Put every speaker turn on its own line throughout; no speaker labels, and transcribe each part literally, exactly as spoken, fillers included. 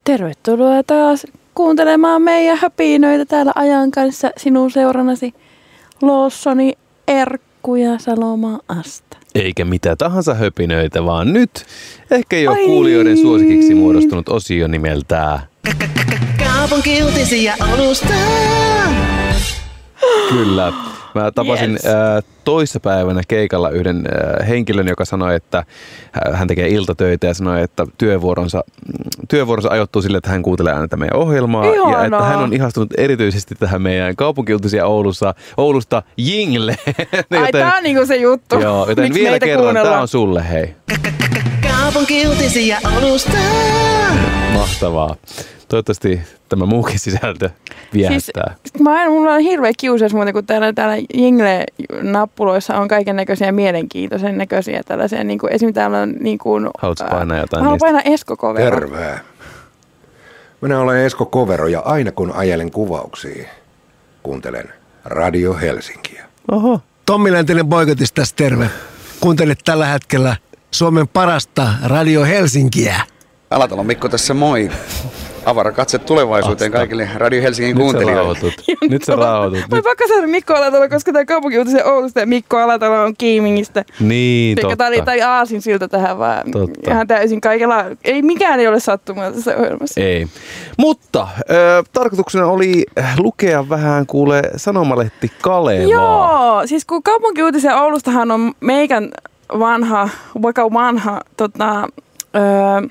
Tervetuloa taas kuuntelemaan meidän höpinöitä täällä ajan kanssa sinun seurannasi Lawsoni, Erkku ja Saloma Asta.
Eikä mitä tahansa höpinöitä, vaan nyt ehkä jo Ai. kuulijoiden suosikiksi muodostunut osio nimeltään
Kaupunkiuutisia Oulusta.
Kyllä. Mä tapasin yes. äh, toissapäivänä keikalla yhden äh, henkilön, joka sanoi, että hän tekee iltatöitä ja sanoi, että työvuoronsa, työvuoronsa ajoittuu sille, että hän kuuntelee aina tätä meidän ohjelmaa. Ihanaa. Ja että hän on ihastunut erityisesti tähän meidän kaupunkiuutisia Oulussa, Oulusta jingle.
Ai tää on niinku se juttu.
Joo, joten Miks vielä kerran, tää on sulle, hei.
Kaupunkiuutisia Oulusta.
Mahtavaa. Toivottavasti tämä muukin sisältö viehättää.
Siis, mä en, mulla on hirveä kiusaus muuten, kun täällä, täällä Jingle-nappuloissa on kaiken näköisiä mielenkiintoisen näköisiä tällaisia. Niin kuin, esimerkiksi täällä on niin kuin...
Haluatko painaa jotain?
Mä haluan painaa Esko Kovero.
Terve. Minä olen Esko Kovero ja aina kun ajelen kuvauksia, kuuntelen Radio Helsinkiä.
Oho.
Tommi Läntinen Boikotis tässä terve. Kuuntelet tällä hetkellä Suomen parasta Radio Helsinkiä.
Alatalon Mikko tässä moi. Avara katse tulevaisuuteen Asta. Kaikille Radio Helsingin
Nyt
kuuntelijoille.
Sä Nyt sä rauhoitut.
Mä pakko saada Mikko Alatalo, koska tää kaupunkiuutisen Oulusta ja Mikko Alatalo on Kiimingistä.
Niin,
Eikä
totta.
Tää oli tai aasinsilta tähän vaan.
Totta.
Ihan täysin kaikella. Ei mikään ei ole sattumaa tässä ohjelmassa.
Ei. Mutta äh, tarkoituksena oli lukea vähän kuule sanomalehti Kalevaa.
Joo, siis kun kaupunkiuutisen Oulustahan on meikän vanha, vaikka vanha, tota... Öö,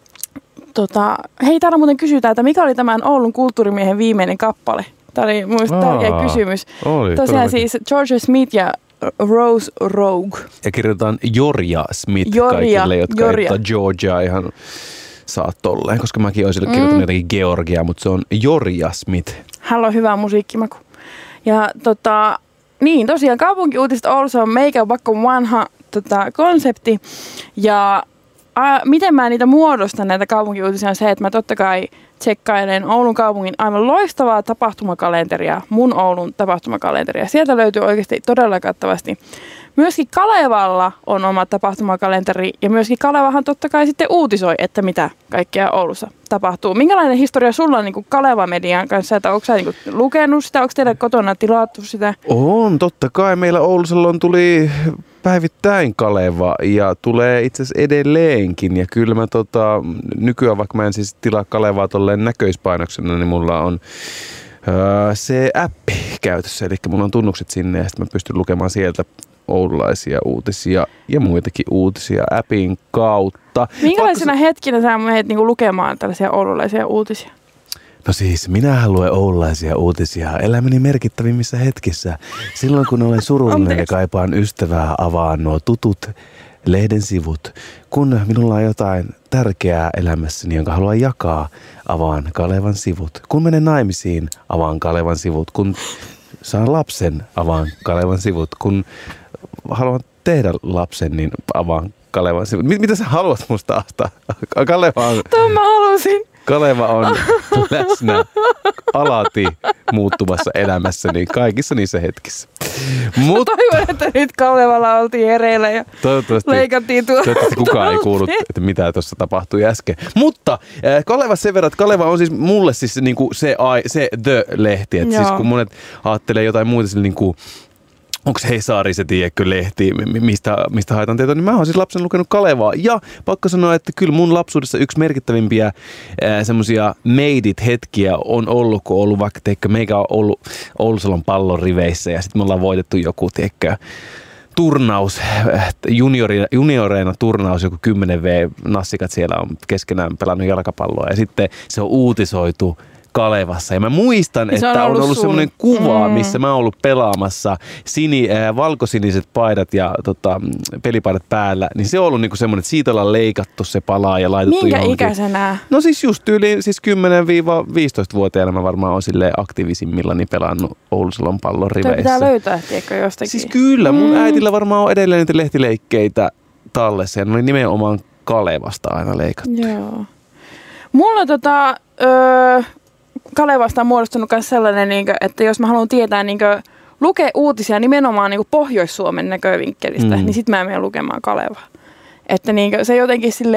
Tota, hei, täällä muuten kysytään, että mikä oli tämän Oulun kulttuurimiehen viimeinen kappale? Tämä oli mun mielestä tärkeä kysymys.
Oli,
Tosiaan todellakin. Siis George Smith ja Rose Rogue.
Ja kirjoitetaan Jorja Smith
Jorja,
kaikille, jotka
Jorja.
ei Georgia ihan saa tolleen, koska mäkin olisin kirjoittanut mm. jotenkin Georgia, mutta se on Jorja Smith.
Hänellä on hyvä musiikkimaku. Ja tota, niin tosiaan kaupunkiuutiset Oulussa on meikä vaikka vanha tota, konsepti. Ja A, miten mä niitä muodostan näitä kaupunkiuutisia on se, että mä totta kai tsekkailen Oulun kaupungin aivan loistavaa tapahtumakalenteria, mun Oulun tapahtumakalenteria. Sieltä löytyy oikeasti todella kattavasti. Myöskin Kalevalla on oma tapahtumakalenteri ja myöskin Kalevahan totta kai sitten uutisoi, että mitä kaikkea Oulussa tapahtuu. Minkälainen historia sulla on niin kuin Kaleva-median kanssa, että onko sä niin kuin lukenut sitä, onko teillä kotona tilattu sitä?
On, totta kai. Meillä Oulusella tuli päivittäin Kaleva ja tulee itse asiassa edelleenkin. Ja kyllä mä tota, nykyään, vaikka mä en siis tilaa Kalevaa tolleen näköispainoksena, niin mulla on öö, se appi käytössä. Eli mulla on tunnukset sinne ja sitten mä pystyn lukemaan sieltä oululaisia uutisia ja muitakin uutisia appin kautta.
Minkälaisena hetkinä sä menet niinku lukemaan tällaisia oululaisia uutisia?
No siis, minähän luen oululaisia uutisia elämäni merkittävimmissä hetkissä. Silloin kun olen surullinen ja kaipaan ystävää, avaan nuo tutut lehden sivut. Kun minulla on jotain tärkeää elämässäni, jonka haluan jakaa, avaan Kalevan sivut. Kun menen naimisiin, avaan Kalevan sivut. Kun saan lapsen, avaan Kalevan sivut. Kun haluan tehdä lapsen, niin avaan Kalevan sivut. Mitä sä haluat musta, Asta? Kaleva on...
Tuon mä halusin.
Kaleva on läsnä alati muuttuvassa elämässäni kaikissa niissä hetkissä.
Mut, toivon, että nyt Kalevalla oltiin hereillä ja leikattiin tuo.
Toivottavasti kukaan ei kuullut, että mitä tuossa tapahtui äsken. Mutta äh, Kaleva sen verran, että Kaleva on siis mulle siis niinku se, se The-lehti. Että siis kun monet ajattelee jotain muuta sille niinku... Onko Hesari se, tiedätkö, lehti, mistä, mistä haetaan tietoa, niin mä oon siis lapsen lukenut Kalevaa. Ja pakko sanoa, että kyllä mun lapsuudessa yksi merkittävimpiä semmoisia made it-hetkiä on ollut, kun on ollut vaikka, tiedätkö, meikä on ollut Oulusalon pallon riveissä ja sitten me ollaan voitettu joku, tiedätkö, turnaus, juniori, junioreina turnaus, joku kymmenen vuotias-nassikat siellä on keskenään pelannut jalkapalloa ja sitten se on uutisoitu Kalevassa. Ja mä muistan,
se
että
on
on
ollut,
ollut
sun...
semmoinen kuva,
mm.
missä mä oon ollut pelaamassa sini, äh, valkosiniset paidat ja tota, pelipaidat päällä. Niin se on ollut niinku semmoinen, että siitä ollaan leikattu se palaa ja laitettu
Minkä
johonkin.
ikäisenä?
No siis just yli siis kymmenen viisitoista-vuotiaana mä varmaan oon silleen aktiivisimmillani pelannut Oulusalon pallon riveissä.
Tämä pitää löytää, tiedätkö, jostakin.
Siis kyllä, mun
mm.
äitillä varmaan on edelleen niitä lehtileikkeitä tallessa. Ja ne oli nimenomaan Kalevasta aina leikattu.
Joo. Mulla tota... Öö, Kalevasta on muodostunut myös sellainen, että jos mä haluan tietää, lukea uutisia nimenomaan Pohjois-Suomen näkövinkkelistä, mm. niin sit mä menen lukemaan Kalevaa. Että se jotenkin silleen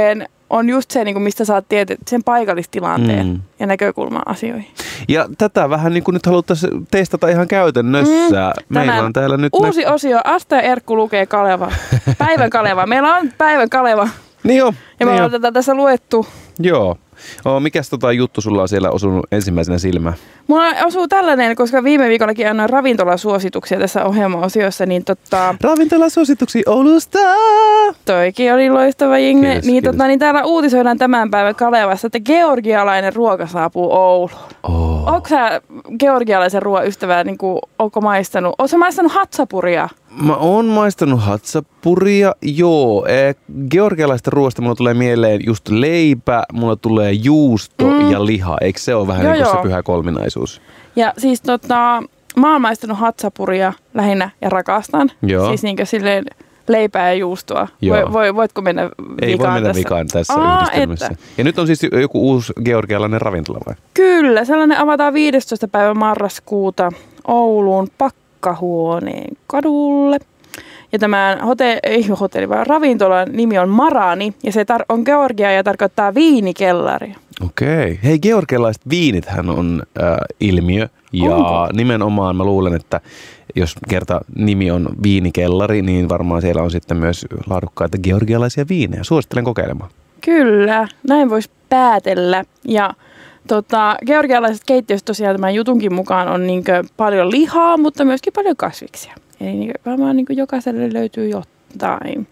on just se, niin kuin mistä saat tietää sen paikallistilanteen mm. ja näkökulman asioihin.
Ja tätä vähän niin kuin nyt haluttaisiin testata ihan käytännössä. Mm. Meillä on täällä nyt
uusi nä- osio, Asta ja Erkku lukee Kaleva. Päivän Kaleva. Meillä on päivän Kaleva.
Niin jo.
Ja me
niin
ollaan tätä tässä luettu.
Joo. Oh, mikäs tota juttu sulla on siellä osunut ensimmäisenä silmään?
Mulla osuu tällainen, koska viime viikollakin annoin ravintolasuosituksia tässä ohjelma-osiossa, niin tota...
Ravintolasuosituksia Oulusta!
Toikin oli loistava jingle.
Kiitos,
niin,
kiitos.
Tota, niin täällä uutisoidaan tämän päivän Kalevassa, että georgialainen ruoka saapuu Ouluun.
Oh.
Onko sä georgialaisen ruoan ystävää, niin kuin, onko maistanut? Oletko sä maistanut hatsapuria?
Mä oon maistanut hatsapuria, joo. E, georgialaista ruoasta mulla tulee mieleen just leipä, mulla tulee juusto mm. ja liha. Eikö se ole vähän joo, niin kuin se pyhä kolminaisuus?
Ja siis tota, mä oon maistanut hatsapuria lähinnä ja rakastan. Joo. Siis niin kuin silleen leipää ja juustoa. Voi, voi, voitko mennä vikaan
Ei voi mennä
tässä?
vikaan tässä
Aa,
yhdistelmässä.
Että.
Ja nyt on siis joku uusi georgialainen ravintola vai?
Kyllä, sellainen avataan viidestoista päivä marraskuuta Ouluun Pakkahuoneen kadulle. Ja tämän hotelli, ei hotelli, vaan ravintolan nimi on Marani ja se tar- on Georgia ja tarkoittaa viinikellari.
Okei. Hei, georgialaiset viinithän on äh, ilmiö ja Onko? Nimenomaan mä luulen, että jos kerta nimi on viinikellari, niin varmaan siellä on sitten myös laadukkaita georgialaisia viinejä. Suosittelen kokeilemaan.
Kyllä, näin voisi päätellä. Ja tota, georgialaiset keittiössä tosiaan tämän jutunkin mukaan on niinkö paljon lihaa, mutta myöskin paljon kasviksia. Eli niinkö, varmaan niinkö jokaiselle löytyy jotain.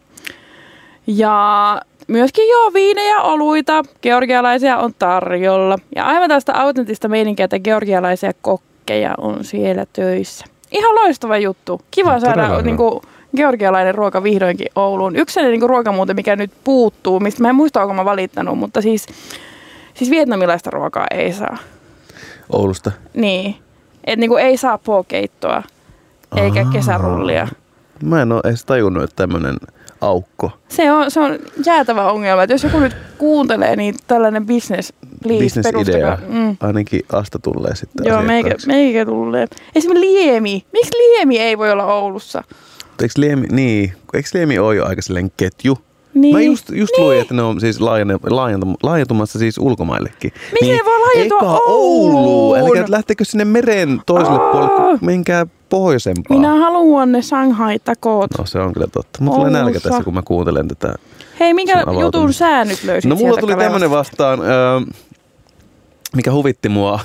Ja myöskin joo, viinejä, oluita, georgialaisia on tarjolla. Ja aivan tästä autenttista meininkiä, että georgialaisia kokkeja on siellä töissä. Ihan loistava juttu. Kiva no, saada niinku, georgialainen ruoka vihdoinkin Ouluun. Yksi sellainen niinku, ruoka muuten, mikä nyt puuttuu, mistä mä en muista, onko mä valittanut, mutta siis, siis vietnamilaista ruokaa ei saa.
Oulusta?
Niin. Että niinku, ei saa pookeittoa eikä Aa. kesärullia.
Mä en ole edes tajunnut, että tämmönen aukko.
Se on, se on jäätävä ongelma, että jos joku nyt kuuntelee, niin tällainen business, please,
business-idea. Mm. Ainakin Asta tulee sitten
Joo, meikä, meikä tulee. Esimerkiksi liemi. Miksi liemi ei voi olla Oulussa?
Eikö liemi, niin, eikö liemi ole jo aika sellainen ketju?
Niin.
Mä just, just
niin.
luin, että ne on siis laajentumassa siis ulkomaillekin.
Miksi niin, ei voi laajentua Ouluun?
Ouluun? Eli lähteekö sinne meren toiselle Aa. puolelle, menkää pohjoisempaa?
Minä haluan ne Shanghai-takoot.
No se on kyllä totta. Mulla tulee nälkä tässä, kun mä kuuntelen tätä.
Hei, minkä jutun sä nyt löysit
No mulla tuli
Kalevasta?
tämmönen vastaan, mikä huvitti mua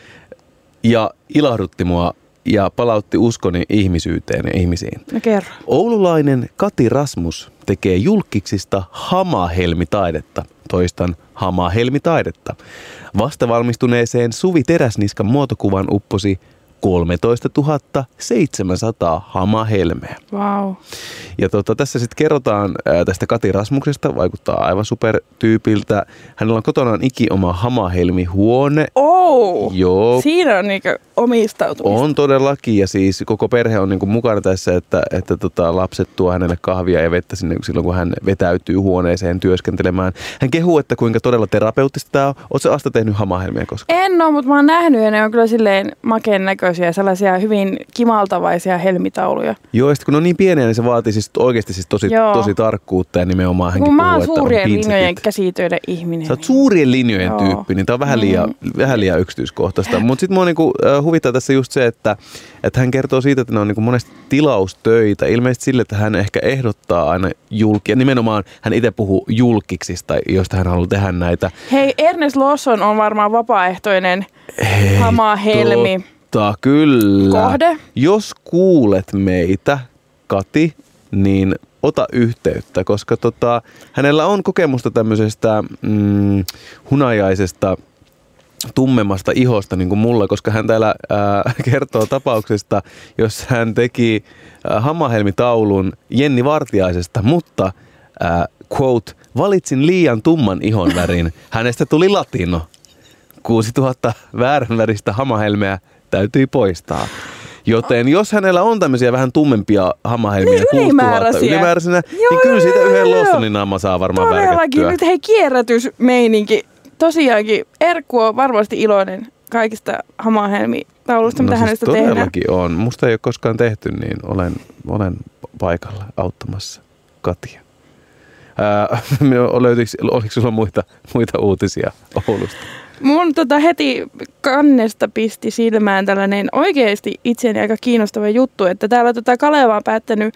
ja ilahdutti mua ja palautti uskoni ihmisyyteen ja ihmisiin.
No kerro.
Oululainen Kati Rasmus tekee julkiksista hamahelmitaidetta. Toistan, hamahelmitaidetta. Vastavalmistuneeseen Suvi Teräsniskan muotokuvan upposi kolmetoistatuhatta seitsemänsataa hamahelmeä.
Wow.
Ja tota, tässä sitten kerrotaan ää, tästä Kati Rasmuksesta, vaikuttaa aivan supertyypiltä. Hänellä on kotonaan iki oma hamahelmihuone.
Oh!
Joo.
Siinä on niinku omistautumista.
On todellakin, ja siis koko perhe on niinku mukana tässä, että, että tota, lapset tuo hänelle kahvia ja vettä sinne silloin, kun hän vetäytyy huoneeseen työskentelemään. Hän kehuu, että kuinka todella terapeuttista tämä on. Oletko Asta tehnyt hamahelmiä koskaan?
En ole, mutta mä oon nähnyt ja ne on kyllä silleen makeen näköisiä, sellaisia hyvin kimaltavaisia helmitauluja.
Joo, ja kun ne on niin pieniä, niin se vaatii siis oikeasti siis tosi, tosi tarkkuutta ja nimenomaan hänkin
kun
puhuu,
mä oon
että
suurien
on
linjojen käsitöiden ihminen.
Sä oot suurien linjojen
Joo.
tyyppi, niin tää on vähän liian,
mm.
vähän liian yksityiskohtaista. Mutta sitten mua niinku, äh, huvittaa tässä just se, että, että hän kertoo siitä, että ne on niinku monesti tilaustöitä. Ilmeisesti sille, että hän ehkä ehdottaa aina julkia. Nimenomaan hän itse puhuu julkiksista, joista hän haluaa tehdä näitä.
Hei, Ernest Lawson on varmaan vapaaehtoinen
Hei,
hamahelmi.
Totta, kyllä.
Kohde.
Jos kuulet meitä, Kati, niin ota yhteyttä, koska tota, hänellä on kokemusta tämmöisestä mm, hunajaisesta tummemmasta ihosta niin kuin mulla, koska hän täällä ää, kertoo tapauksesta, jos hän teki ää, hamahelmitaulun Jenni Vartiaisesta, mutta ää, quote, valitsin liian tumman ihon värin, hänestä tuli latino. kuusituhatta vääränväristä hamahelmeä täytyi poistaa. Joten jos hänellä on tämmöisiä vähän tummempia hamahelmiä,
niin,
kuusituhatta ylimääräisenä, joo, niin kyllä siitä yhden Lawsonin naama saa varmaan
todellakin
värkättyä.
Nyt hei, kierrätysmeininki. Tosiaankin Erkku on varmasti iloinen kaikista hamahelmitaulusta,
no
mitä
siis
hänestä tehdään.
Todellakin on. Musta ei ole koskaan tehty, niin olen, olen paikalla auttamassa Katia. Ää, löytyykö, oliko sulla muita, muita uutisia Oulusta?
Mun tota heti kannesta pisti silmään tällainen oikeasti itseäni aika kiinnostava juttu, että täällä tota Kaleva on päättänyt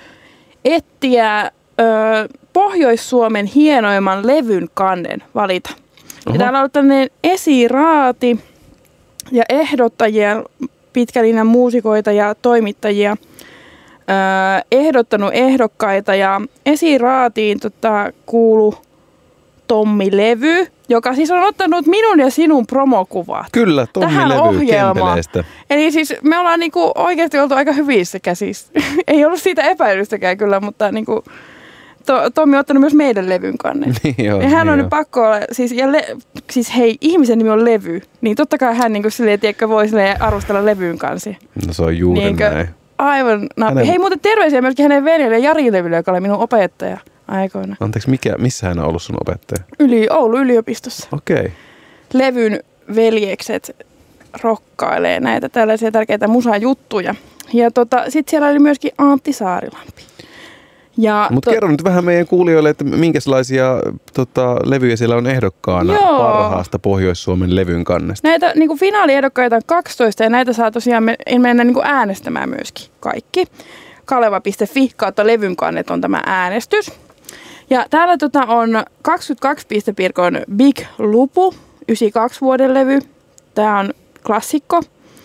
etsiä ö, Pohjois-Suomen hienoimman levyn kannen valita. Ja täällä on ollut tällainen esiraati ja ehdottajia, pitkälinjan muusikoita ja toimittajia ö, ehdottanut ehdokkaita ja esiraatiin tota, kuului Tommi-levy, joka siis on ottanut minun ja sinun promokuvat.
Kyllä, Tommi-levy Kempeleestä.
Eli siis me ollaan niinku oikeasti oltu aika hyvissä käsissä. Ei ollut siitä epäilystäkään kyllä, mutta niinku to, Tommi on ottanut myös meidän levyn kannen.
Niin joo,
ja hän
niin
on
jo.
nyt pakko olla, siis, ja le, siis hei, ihmisen nimi on Levy, niin totta kai hän niinku silleen, tiedätkö, voi silleen arvostella levyn kansi.
No se on juuri
Niinkö,
näin.
Aivan nappi.
Hänen...
Hei muuten terveisiä myöskin hänen veljelle Jari Levylle, joka oli minun opettaja aikoina.
Anteeksi, mikä, missä hän on ollut sun opettaja?
Yli Oulun yliopistossa.
Okei. Okay.
Levyn veljekset rokkailee näitä tällaisia tärkeitä musajuttuja. Ja tota, sitten siellä oli myöskin Antti Saarilampi.
Mutta to... kerro nyt vähän meidän kuulijoille, että minkälaisia tota, levyjä siellä on ehdokkaana Joo. parhaasta Pohjois-Suomen levyn kannesta.
Näitä niin finaaliehdokkaita on kaksitoista ja näitä saa tosiaan me, mennä niin äänestämään myöskin kaikki. Kaleva piste fi kautta levyn kannet on tämä äänestys. Ja täällä tota on kaksikymmentäkaksi pistepirkon Big Lupu, yhdeksänkymmentäkaksi vuoden levy. Tämä on klassikko.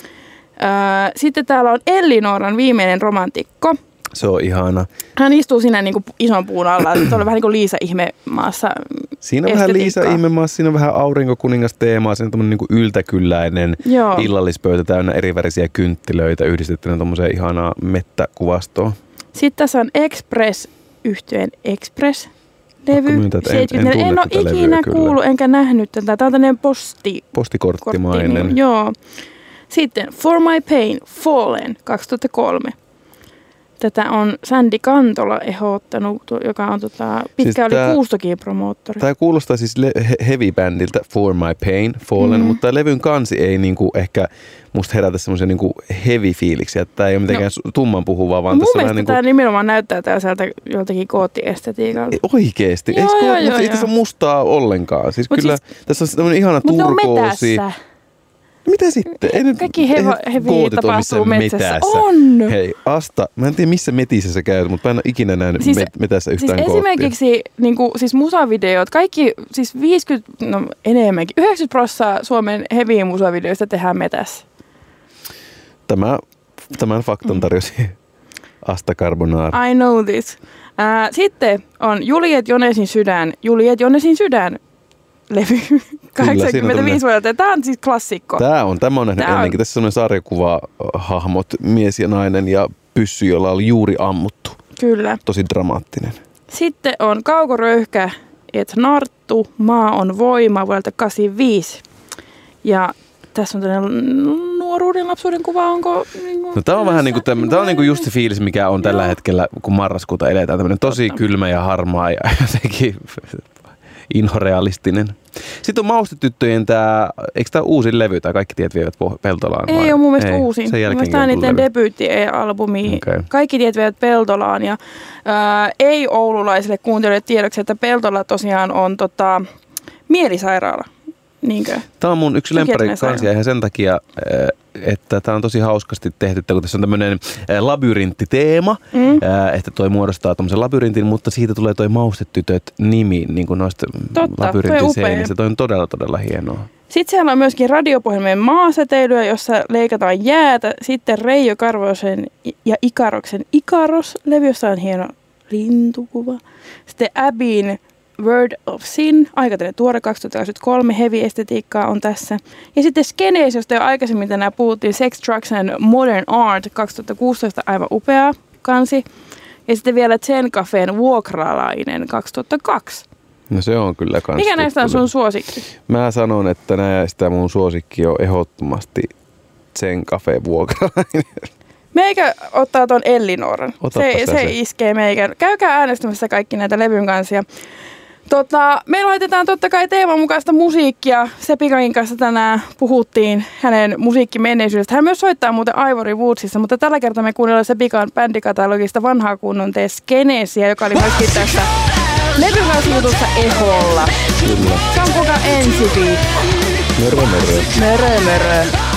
Sitten täällä on Ellinooran Viimeinen romantikko.
Se on ihana.
Hän istuu siinä niin kuin ison puun alla. Se on vähän niin kuin Liisa Ihmemaassa.
Siinä on vähän Liisa Ihmemaassa, siinä on vähän aurinkokuningas teemaa. Siinä on tämmöinen niin kuin yltäkylläinen Joo. illallispöytä täynnä erivärisiä kynttilöitä yhdistettynä tommoseen ihanaa mettäkuvastoon.
Sitten tässä on Express, yhtyeen Express. Levy.
Myyntä, en, en, en,
en ole ikinä kuullut enkä nähnyt tätä. Tämä on tämmöinen posti...
postikorttimainen.
Kortti, joo. Sitten For My Pain, Fallen, kaksituhattakolme. Tätä on Sandy Kantola ehdottanut, joka on tota, pitkä siis oli Kuustokin promoottori.
Tämä kuulostaa siis le- heavy-bändiltä For My Pain, Fallen, mm. mutta levyn kansi ei niinku ehkä musta herätä semmoisia niinku heavy-fiiliksiä. Tämä ei ole mitenkään no, tumman puhuvaa, vaan tässä on vähän niinku...
tämä nimenomaan näyttää täältä joltakin koottiestetiikalta.
Oikeesti? Joo,
joo,
joo,
joo,
mutta ei tässä ole mustaa ollenkaan. Siis kyllä siis, tässä on tämmöinen ihana turkoosi. Mitä sitten? Ei nyt,
kaikki hevo, heviä tapahtuu metsässä.
metässä.
On!
Hei, Asta, mä en tiedä missä metissä sä käyt, mutta mä en ole ikinä nähnyt siis, met- metässä yhtään siis koottia.
Esimerkiksi niin kuin, siis musavideot, kaikki siis viisikymmentä, no enemmänkin, yhdeksänkymmentä prosenttia Suomen heviä musavideoista tehdään metässä.
Tämä, tämän faktan tarjosi mm. Asta Carbonara.
I know this. Äh, sitten on Juliet Jonesin sydän, Juliet Jonesin sydän. Levy kahdeksankymmentäviisi vuodelta. Tämä on siis klassikko.
Tämä on. Tämä on nähnyt Tämä ennenkin. On. Tässä on sellainen sarjakuva-hahmot, mies ja nainen ja pyssy, jolla oli juuri ammuttu.
Kyllä.
Tosi dramaattinen.
Sitten on Kaukoröyhkä, et narttu, maa on voima vuodelta kahdeksankymmentäviisi. Ja tässä on tämmöinen nuoruuden lapsuuden kuva. Onko... Niin
no, tämä on vähän niin kuin, tämä on niin kuin just se fiilis, mikä on tällä hetkellä, kun marraskuuta eletään. Tämmöinen tosi Totta. kylmä ja harmaa ja jotenkin... inhorealistinen. Sitten on Maustetyttöjen tämä, eikö tämä uusin levy, tai kaikki tiet vievät Peltolaan?
Ei
vai?
ole mun mielestä uusin. Sen jälkeen tämä on niiden debyytti-albumi.
Okay.
Kaikki tiet vievät Peltolaan. Ja, ää, ei oululaisille kuuntelijoille tiedoksi, että Peltola tosiaan on tota, mielisairaala. Niinkö?
Tämä on mun yksi lemppari kansia ihan sen takia, että tämä on tosi hauskasti tehty, kun tässä on tämmöinen labyrinttiteema, mm. että toi muodostaa tommosen labyrintin, mutta siitä tulee toi Maustetytöt nimi niin kuin noista labyrintin seinistä. Toi on todella, todella hienoa.
Sitten siellä on myöskin radiopohjelmien maasäteilyä, jossa leikataan jäätä. Sitten Reijo Karvosen ja Ikaroksen Ikaros-levy, jossa on hieno lintukuva. Sitten Abin Word of Sin, aikainen tuore kaksituhattakaksikymmentäkolme, heavy-estetiikkaa on tässä. Ja sitten Skenees, josta jo aikaisemmin tänään puhuttiin, Sex, Drugs and Modern Art kaksituhattakuusitoista, aivan upea kansi. Ja sitten vielä Zen Cafén Vuokralainen kaksituhattakaksi.
No se on kyllä kans.
Mikä näistä on sun suosikki?
Mä sanon, että näistä mun suosikki on ehdottomasti Zen Café Vuokralainen.
Meikä ottaa ton Ellinooran. Se, se, se iskee meikän. Käykää äänestämässä kaikki näitä levyn kansia. Tota, me laitetaan totta kai teeman mukaista musiikkia. Sepikankin kanssa tänään puhuttiin hänen musiikkimenneisyydestä. Hän myös soittaa muuten Ivory Woodsissa, mutta tällä kertaa me kuunnellaan Sepikan bändikatalogista vanhaa kunnon The Skeneesiä, joka oli myöskin tässä levy seuraavassa jutussa Eholla.
Kyllä.
Se on kuka ensi viikko.
Mörö, mörö.
Mörö, mörö.